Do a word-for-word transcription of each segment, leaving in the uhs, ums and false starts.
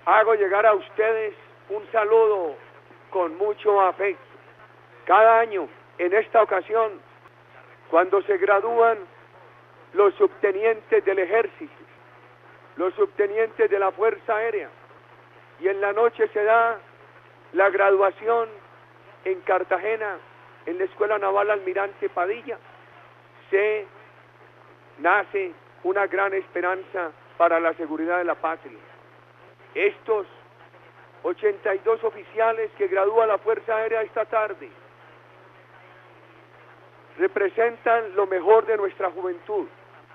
hago llegar a ustedes un saludo con mucho afecto. Cada año, en esta ocasión, cuando se gradúan los subtenientes del ejército, los subtenientes de la Fuerza Aérea, y en la noche se da la graduación en Cartagena, en la Escuela Naval Almirante Padilla, se nace una gran esperanza para la seguridad de la patria. Estos ochenta y dos oficiales que gradúa la Fuerza Aérea esta tarde representan lo mejor de nuestra juventud.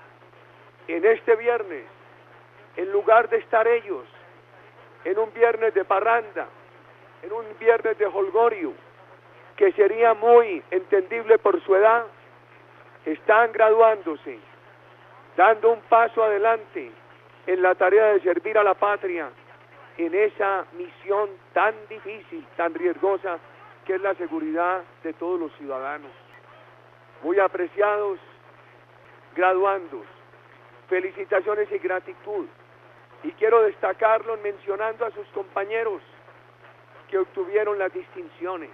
En este viernes, en lugar de estar ellos en un viernes de parranda, en un viernes de jolgorio, que sería muy entendible por su edad, están graduándose, dando un paso adelante en la tarea de servir a la patria en esa misión tan difícil, tan riesgosa, que es la seguridad de todos los ciudadanos. Muy apreciados graduandos, felicitaciones y gratitud. Y quiero destacarlos mencionando a sus compañeros que obtuvieron las distinciones.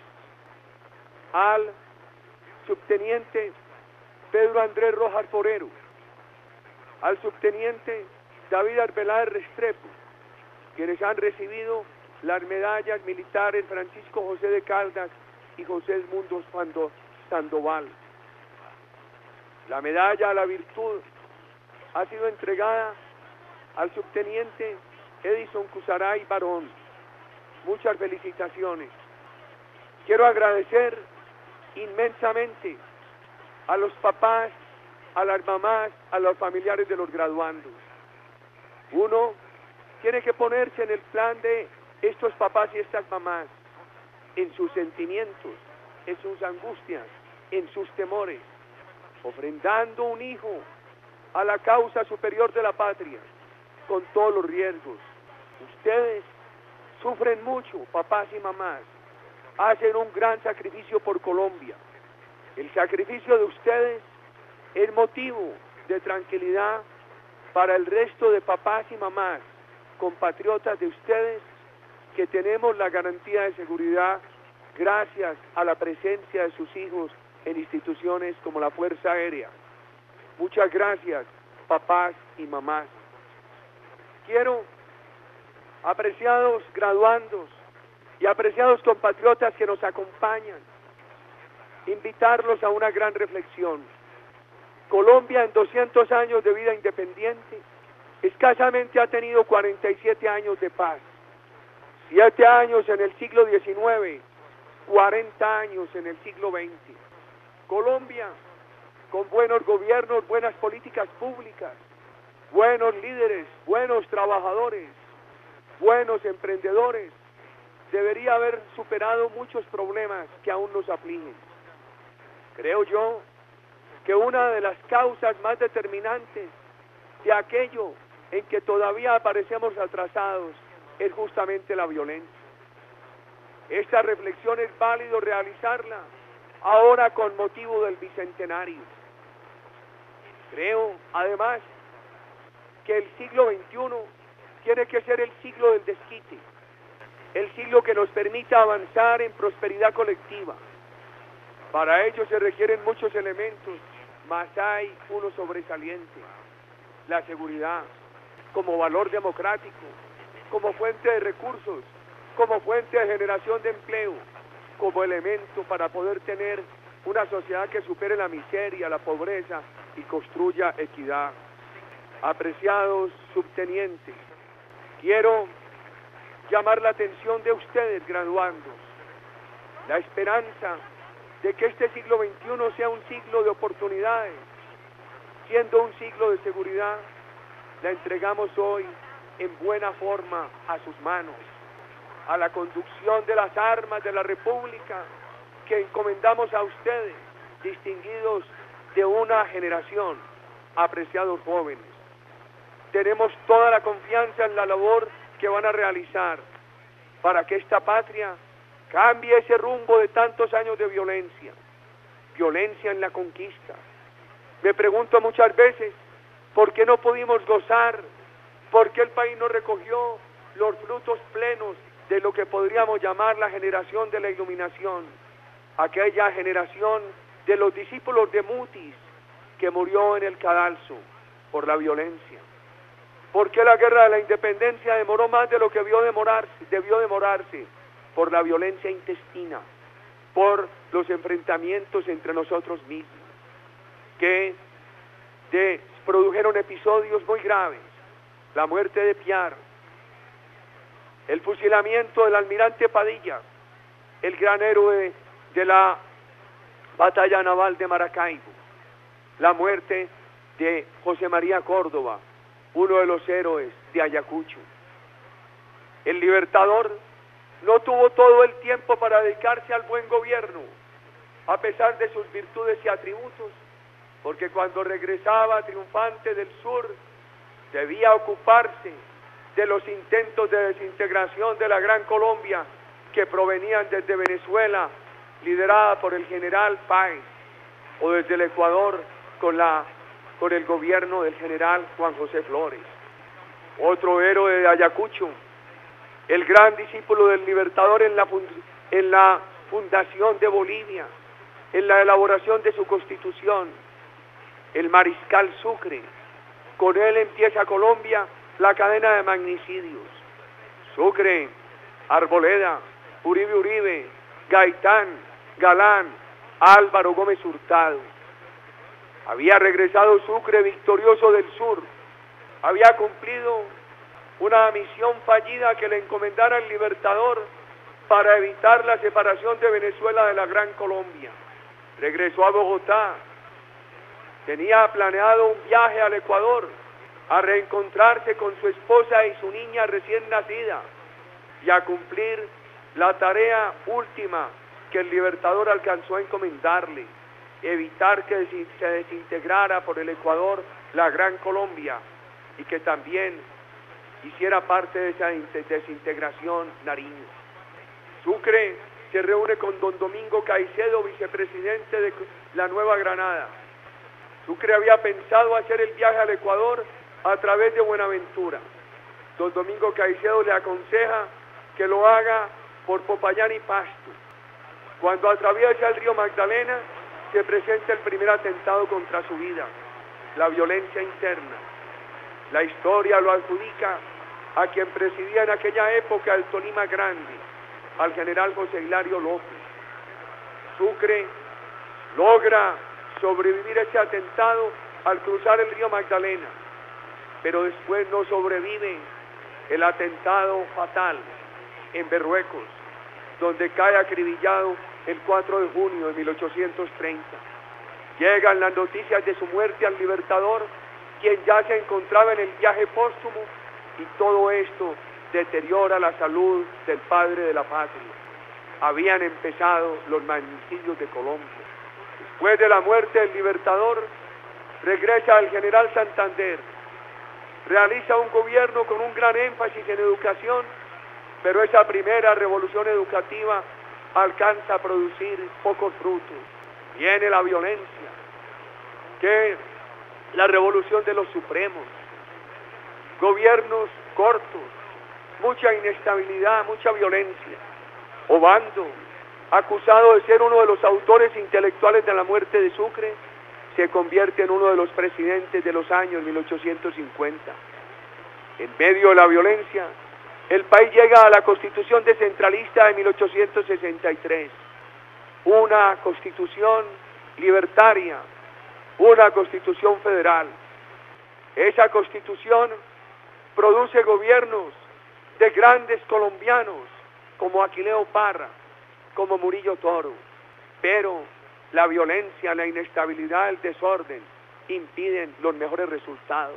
Al subteniente Pedro Andrés Rojas Forero, al subteniente David Arbeláez Restrepo, quienes han recibido las medallas militares Francisco José de Caldas y José Edmundo Sandoval. La medalla a la virtud ha sido entregada al subteniente Edison Cusaray Barón. Muchas felicitaciones. Quiero agradecer inmensamente a los papás, a las mamás, a los familiares de los graduandos. Uno tiene que ponerse en el plan de estos papás y estas mamás, en sus sentimientos, en sus angustias, en sus temores, ofrendando un hijo a la causa superior de la patria, con todos los riesgos. Ustedes sufren mucho, papás y mamás, hacen un gran sacrificio por Colombia. El sacrificio de ustedes es motivo de tranquilidad para el resto de papás y mamás, compatriotas de ustedes, que tenemos la garantía de seguridad gracias a la presencia de sus hijos en instituciones como la Fuerza Aérea. Muchas gracias, papás y mamás. Quiero, apreciados graduandos y apreciados compatriotas que nos acompañan, invitarlos a una gran reflexión. Colombia, en doscientos años de vida independiente, escasamente ha tenido cuarenta y siete años de paz. Siete años en el siglo diecinueve, cuarenta años en el siglo veinte. Colombia, con buenos gobiernos, buenas políticas públicas, buenos líderes, buenos trabajadores, buenos emprendedores, debería haber superado muchos problemas que aún nos afligen. Creo yo que una de las causas más determinantes de aquello en que todavía aparecemos atrasados es justamente la violencia. Esta reflexión es válido realizarla ahora con motivo del bicentenario. Creo, además, que el siglo veintiuno tiene que ser el siglo del desquite, el siglo que nos permita avanzar en prosperidad colectiva. Para ello se requieren muchos elementos, mas hay uno sobresaliente: la seguridad, como valor democrático, como fuente de recursos, como fuente de generación de empleo, como elemento para poder tener una sociedad que supere la miseria, la pobreza y construya equidad. Apreciados subtenientes, quiero llamar la atención de ustedes, graduandos. La esperanza de que este siglo veintiuno sea un siglo de oportunidades, siendo un siglo de seguridad, la entregamos hoy en buena forma a sus manos, a la conducción de las armas de la República que encomendamos a ustedes, distinguidos de una generación, apreciados jóvenes. Tenemos toda la confianza en la labor que van a realizar para que esta patria cambie ese rumbo de tantos años de violencia, violencia en la conquista. Me pregunto muchas veces, ¿por qué no pudimos gozar? ¿Por qué el país no recogió los frutos plenos de lo que podríamos llamar la generación de la iluminación, aquella generación de los discípulos de Mutis que murió en el cadalso por la violencia. ¿Por qué la guerra de la independencia demoró más de lo que debió demorarse? Debió demorarse por la violencia intestina, por los enfrentamientos entre nosotros mismos, que de, produjeron episodios muy graves, la muerte de Piar, el fusilamiento del almirante Padilla, el gran héroe de la batalla naval de Maracaibo, la muerte de José María Córdoba, uno de los héroes de Ayacucho. El Libertador no tuvo todo el tiempo para dedicarse al buen gobierno, a pesar de sus virtudes y atributos, porque cuando regresaba triunfante del sur, debía ocuparse de los intentos de desintegración de la Gran Colombia que provenían desde Venezuela, liderada por el general Páez, o desde el Ecuador con, la, con el gobierno del general Juan José Flores. Otro héroe de Ayacucho, el gran discípulo del Libertador en la, fund en la fundación de Bolivia, en la elaboración de su constitución, el mariscal Sucre. Con él empieza Colombia la cadena de magnicidios. Sucre, Arboleda, Uribe Uribe, Gaitán, Galán, Álvaro Gómez Hurtado. Había regresado Sucre victorioso del sur, había cumplido una misión fallida que le encomendara el Libertador para evitar la separación de Venezuela de la Gran Colombia. Regresó a Bogotá, tenía planeado un viaje al Ecuador a reencontrarse con su esposa y su niña recién nacida y a cumplir la tarea última que el Libertador alcanzó a encomendarle, evitar que se desintegrara por el Ecuador la Gran Colombia y que también hiciera parte de esa desintegración Nariño. Sucre se reúne con don Domingo Caicedo, vicepresidente de la Nueva Granada. Sucre había pensado hacer el viaje al Ecuador a través de Buenaventura. Don Domingo Caicedo le aconseja que lo haga por Popayán y Pasto. Cuando atraviesa el río Magdalena, se presenta el primer atentado contra su vida, la violencia interna. La historia lo adjudica a quien presidía en aquella época el Tolima Grande, al general José Hilario López. Sucre logra sobrevivir ese atentado al cruzar el río Magdalena, pero después no sobrevive el atentado fatal en Berruecos, donde cae acribillado el cuatro de junio de mil ochocientos treinta. Llegan las noticias de su muerte al Libertador, quien ya se encontraba en el viaje póstumo, y todo esto deteriora la salud del padre de la patria. Habían empezado los magnicidios de Colombia. Después de la muerte del Libertador, regresa el general Santander, realiza un gobierno con un gran énfasis en educación, pero esa primera revolución educativa alcanza a producir pocos frutos. Viene la violencia, que es la revolución de los supremos, gobiernos cortos, mucha inestabilidad, mucha violencia. Obando, acusado de ser uno de los autores intelectuales de la muerte de Sucre, se convierte en uno de los presidentes de los años mil ochocientos cincuenta. En medio de la violencia, el país llega a la Constitución descentralista de mil ochocientos sesenta y tres, una constitución libertaria, una constitución federal. Esa constitución produce gobiernos de grandes colombianos como Aquileo Parra, como Murillo Toro, pero la violencia, la inestabilidad, el desorden impiden los mejores resultados.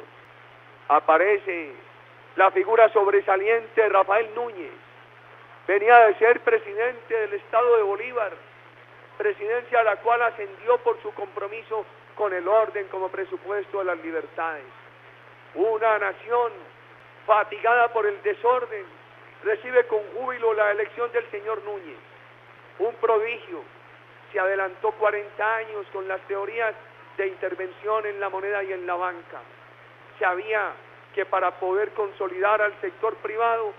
Aparece la figura sobresaliente de Rafael Núñez, venía de ser presidente del estado de Bolívar, presidencia a la cual ascendió por su compromiso con el orden como presupuesto de las libertades. Una nación fatigada por el desorden recibe con júbilo la elección del señor Núñez, un prodigio. Se adelantó cuarenta años con las teorías de intervención en la moneda y en la banca. Sabía que para poder consolidar al sector privado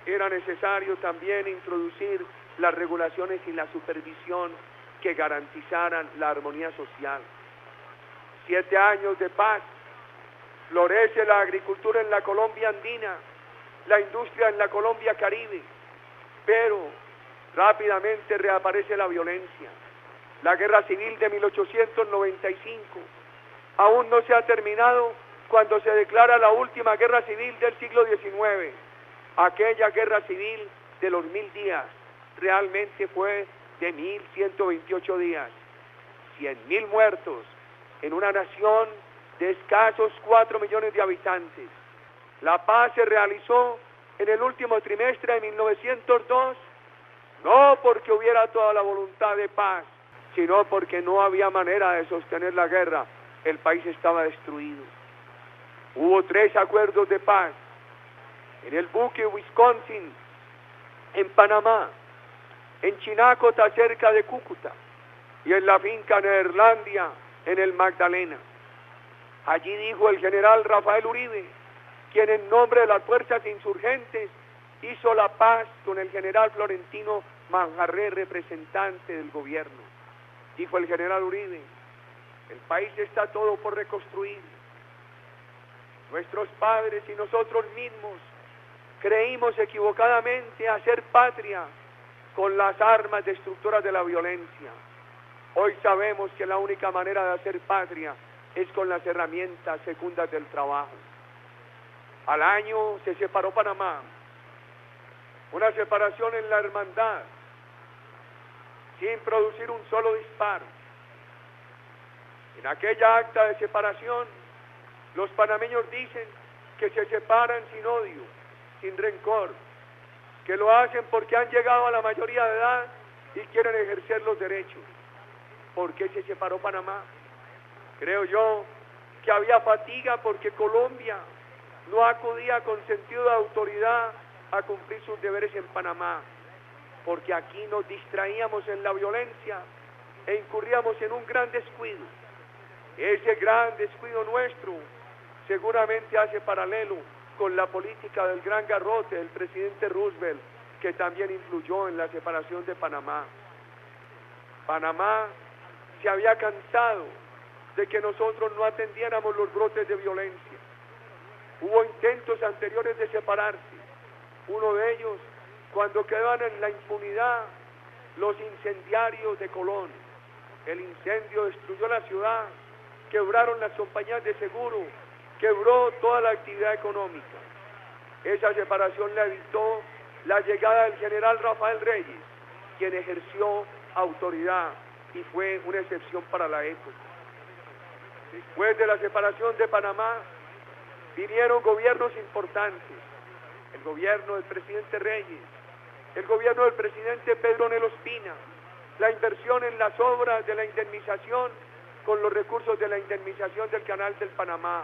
era necesario también introducir las regulaciones y la supervisión que garantizaran la armonía social. Siete años de paz, florece la agricultura en la Colombia andina, la industria en la Colombia caribe, pero rápidamente reaparece la violencia. La guerra civil de mil ochocientos noventa y cinco aún no se ha terminado cuando se declara la última guerra civil del siglo diecinueve. Aquella guerra civil de los mil días realmente fue de mil ciento veintiocho días. Cien mil muertos en una nación de escasos cuatro millones de habitantes. La paz se realizó en el último trimestre de mil novecientos dos, no porque hubiera toda la voluntad de paz, sino porque no había manera de sostener la guerra. El país estaba destruido. Hubo tres acuerdos de paz, en el buque Wisconsin, en Panamá, en Chinacota cerca de Cúcuta y en la finca Neerlandia en el Magdalena. Allí dijo el general Rafael Uribe, quien en nombre de las fuerzas insurgentes hizo la paz con el general Florentino Manjarré, representante del gobierno. Dijo el general Uribe, el país está todo por reconstruir. Nuestros padres y nosotros mismos creímos equivocadamente hacer patria con las armas destructoras de la violencia. Hoy sabemos que la única manera de hacer patria es con las herramientas secundas del trabajo. Al año se separó Panamá, una separación en la hermandad, sin producir un solo disparo. En aquella acta de separación, los panameños dicen que se separan sin odio, sin rencor, que lo hacen porque han llegado a la mayoría de edad y quieren ejercer los derechos. ¿Por qué se separó Panamá? Creo yo que había fatiga porque Colombia no acudía con sentido de autoridad a cumplir sus deberes en Panamá, porque aquí nos distraíamos en la violencia e incurríamos en un gran descuido. Ese gran descuido nuestro seguramente hace paralelo con la política del gran garrote del presidente Roosevelt, que también influyó en la separación de Panamá. Panamá se había cansado de que nosotros no atendiéramos los brotes de violencia. Hubo intentos anteriores de separarse. Uno de ellos, cuando quedaban en la impunidad los incendiarios de Colón. El incendio destruyó la ciudad, quebraron las compañías de seguro, quebró toda la actividad económica. Esa separación le evitó la llegada del general Rafael Reyes, quien ejerció autoridad y fue una excepción para la época. Después de la separación de Panamá, vinieron gobiernos importantes, el gobierno del presidente Reyes, el gobierno del presidente Pedro Nelo Espina, la inversión en las obras de la indemnización con los recursos de la indemnización del Canal del Panamá,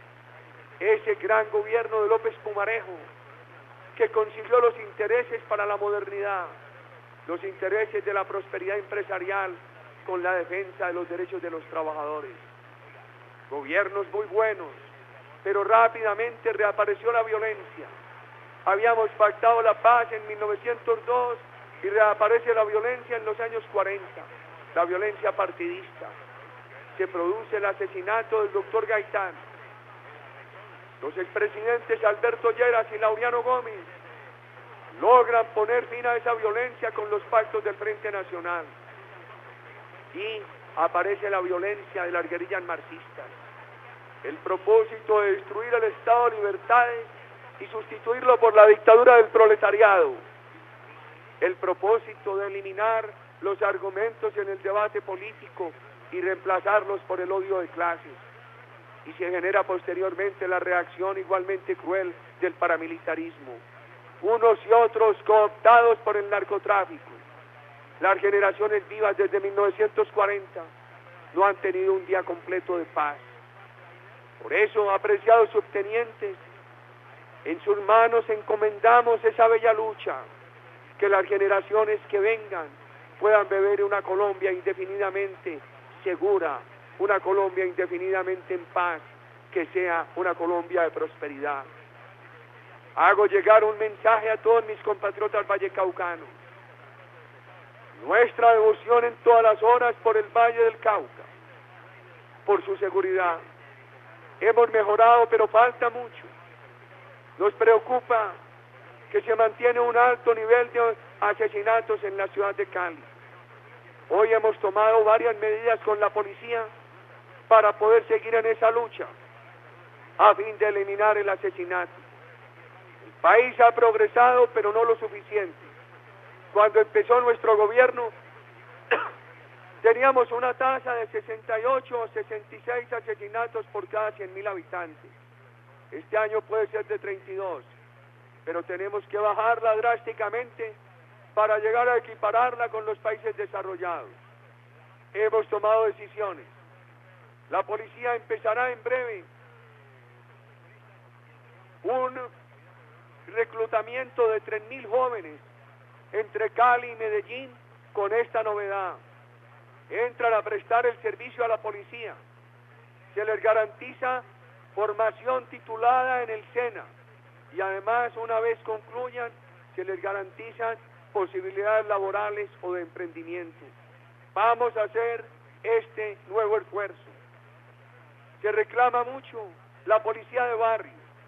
ese gran gobierno de López Pumarejo, que consiguió los intereses para la modernidad, los intereses de la prosperidad empresarial con la defensa de los derechos de los trabajadores. Gobiernos muy buenos, pero rápidamente reapareció la violencia. Habíamos pactado la paz en mil novecientos dos y reaparece la violencia en los años cuarenta, la violencia partidista. Se produce el asesinato del doctor Gaitán. Los expresidentes Alberto Lleras y Laureano Gómez logran poner fin a esa violencia con los pactos del Frente Nacional. Y aparece la violencia de las guerrillas marxistas. El propósito de destruir el Estado de Libertades y sustituirlo por la dictadura del proletariado. El propósito de eliminar los argumentos en el debate político y reemplazarlos por el odio de clases. Y se genera posteriormente la reacción igualmente cruel del paramilitarismo. Unos y otros cooptados por el narcotráfico. Las generaciones vivas desde mil novecientos cuarenta no han tenido un día completo de paz. Por eso, apreciados subtenientes, en sus manos encomendamos esa bella lucha, que las generaciones que vengan puedan beber una Colombia indefinidamente segura, una Colombia indefinidamente en paz, que sea una Colombia de prosperidad. Hago llegar un mensaje a todos mis compatriotas vallecaucanos. Nuestra devoción en todas las horas por el Valle del Cauca, por su seguridad. Hemos mejorado, pero falta mucho. Nos preocupa que se mantiene un alto nivel de asesinatos en la ciudad de Cali. Hoy hemos tomado varias medidas con la policía para poder seguir en esa lucha, a fin de eliminar el asesinato. El país ha progresado, pero no lo suficiente. Cuando empezó nuestro gobierno, teníamos una tasa de sesenta y ocho o sesenta y seis asesinatos por cada cien mil habitantes. Este año puede ser de treinta y dos, pero tenemos que bajarla drásticamente para llegar a equipararla con los países desarrollados. Hemos tomado decisiones. La policía empezará en breve un reclutamiento de tres mil jóvenes entre Cali y Medellín con esta novedad. Entran a prestar el servicio a la policía. Se les garantiza formación titulada en el SENA y además, una vez concluyan, se les garantizan posibilidades laborales o de emprendimiento. Vamos a hacer este nuevo esfuerzo. Se reclama mucho la policía de barrio.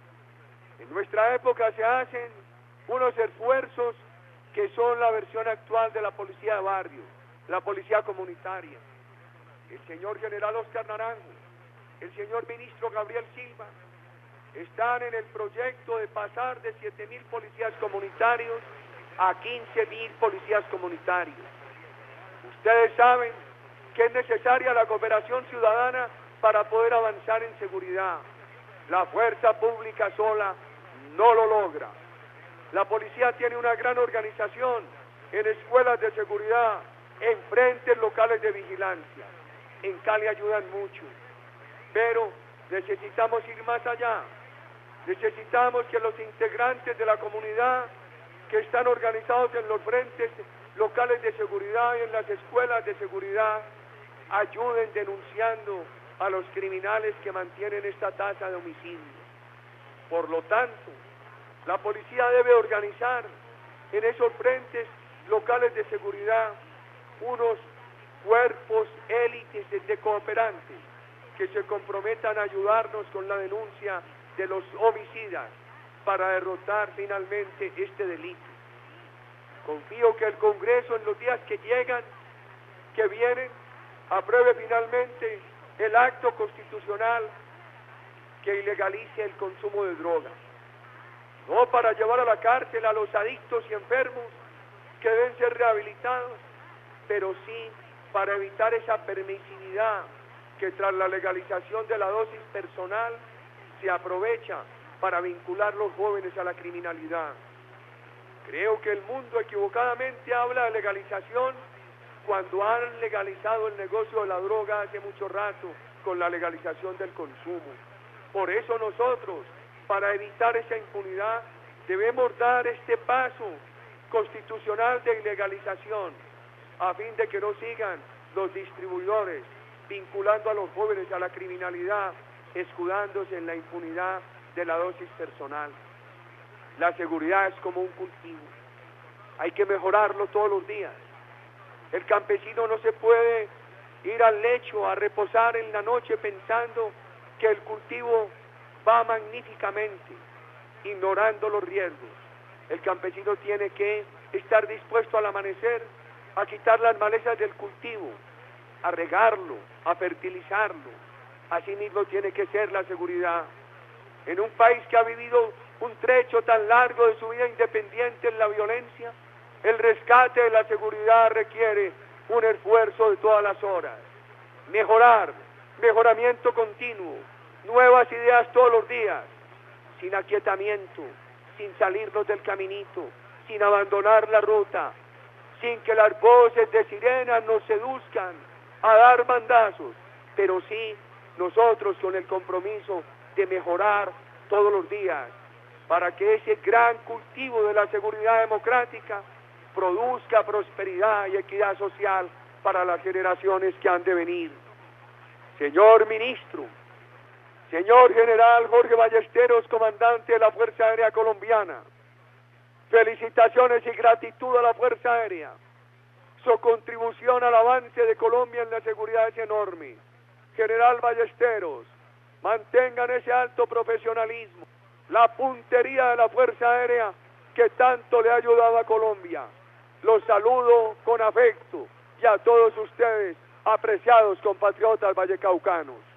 En nuestra época se hacen unos esfuerzos que son la versión actual de la policía de barrio, la policía comunitaria. El señor general Oscar Naranjo, el señor ministro Gabriel Silva, están en el proyecto de pasar de siete mil policías comunitarios a quince mil policías comunitarios. Ustedes saben que es necesaria la cooperación ciudadana para poder avanzar en seguridad. La fuerza pública sola no lo logra. La policía tiene una gran organización en escuelas de seguridad, en frentes locales de vigilancia. En Cali ayudan mucho, pero necesitamos ir más allá. Necesitamos que los integrantes de la comunidad que están organizados en los frentes locales de seguridad y en las escuelas de seguridad ayuden denunciando a los criminales que mantienen esta tasa de homicidios. Por lo tanto, la policía debe organizar en esos frentes locales de seguridad unos cuerpos élites de cooperantes que se comprometan a ayudarnos con la denuncia de los homicidas para derrotar finalmente este delito. Confío que el Congreso en los días que llegan, que vienen, apruebe finalmente el acto constitucional que ilegalice el consumo de drogas. No para llevar a la cárcel a los adictos y enfermos que deben ser rehabilitados, pero sí para evitar esa permisividad que tras la legalización de la dosis personal se aprovecha para vincular a los jóvenes a la criminalidad. Creo que el mundo equivocadamente habla de legalización cuando han legalizado el negocio de la droga hace mucho rato con la legalización del consumo. Por eso nosotros, para evitar esa impunidad, debemos dar este paso constitucional de ilegalización a fin de que no sigan los distribuidores vinculando a los jóvenes a la criminalidad, escudándose en la impunidad de la dosis personal. La seguridad es como un cultivo, hay que mejorarlo todos los días. El campesino no se puede ir al lecho a reposar en la noche pensando que el cultivo va magníficamente, ignorando los riesgos. El campesino tiene que estar dispuesto al amanecer a quitar las malezas del cultivo, a regarlo, a fertilizarlo. Así mismo tiene que ser la seguridad. En un país que ha vivido un trecho tan largo de su vida independiente en la violencia, el rescate de la seguridad requiere un esfuerzo de todas las horas. Mejorar, mejoramiento continuo, nuevas ideas todos los días, sin aquietamiento, sin salirnos del caminito, sin abandonar la ruta, sin que las voces de sirenas nos seduzcan a dar bandazos, pero sí nosotros con el compromiso de mejorar todos los días, para que ese gran cultivo de la seguridad democrática produzca prosperidad y equidad social para las generaciones que han de venir. Señor ministro, Señor General Jorge Ballesteros, comandante de la Fuerza Aérea Colombiana, felicitaciones y gratitud a la Fuerza Aérea. Su contribución al avance de Colombia en la seguridad es enorme. General Ballesteros, mantengan ese alto profesionalismo, la puntería de la Fuerza Aérea que tanto le ha ayudado a Colombia. Los saludo con afecto y a todos ustedes, apreciados compatriotas vallecaucanos.